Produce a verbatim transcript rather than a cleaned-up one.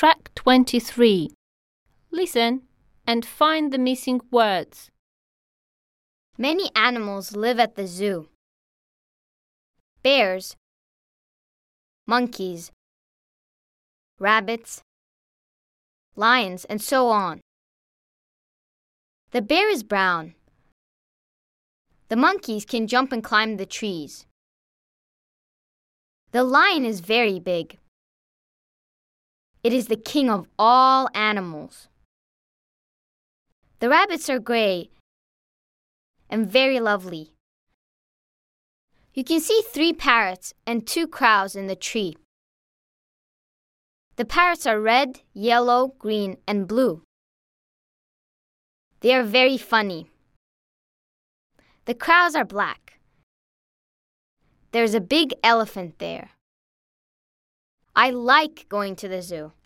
track twenty-three. Listen and find the missing words. Many animals live at the zoo. Bears, monkeys, rabbits, lions, and so on. The bear is brown. The monkeys can jump and climb the trees. The lion is very big. It is the king of all animals. The rabbits are gray and very lovely. You can see three parrots and two crows in the tree. The parrots are red, yellow, green, and blue. They are very funny. The crows are black. There's a big elephant there. I like going to the zoo.